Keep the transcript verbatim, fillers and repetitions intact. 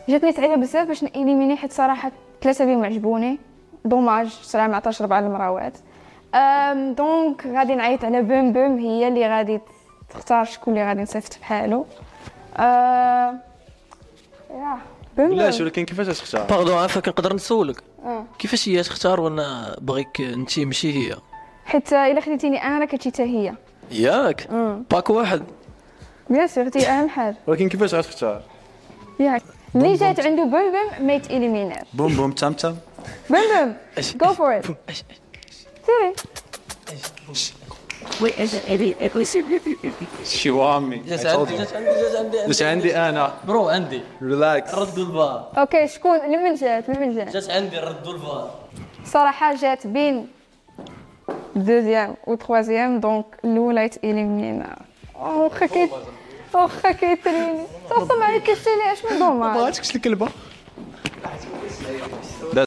جاتني سعيده بزاف باش نإليميني، حيت صراحه ثلاثه بهم عجبوني. دوماج صراحه ما عطاش ربعه المراوات. أم دونك غادي نعيط على بوم بوم، هي اللي غادي تختار شكون اللي غادي نصيفط بحالو. أه... يا بوم بوم. بلاش، ولكن كيفاش تختار؟ باردون عافاك، نقدر نسولك أه. كيفاش هي تختار وانا بغيك انت ماشي هي؟ حيت الا خديتيني انا راه كتجي حتى هي. ياك باك واحد بيان سور تي اهم حاجه. ولكن كيفاش غتختار؟ ياك اللي جات عنده بوم بوم ما يتإليميناش. بوم بوم تم تم. بوم بوم جو فور ات. سيري شي وامي جات عندي جات عندي جات عندي جات عندي انا برو عندي ريلاكس. ردوا الفار. اوكي شكون لمن جات لمن جات؟ جات عندي ردوا الفار. صراحه جات بين دوزيام و تروازيام، دونك الاولى يتإليمينا. واخا كيت واخا كيتريني صافي ما عيطتش ليه، اش من دوماج. بغاتكش الكلبه.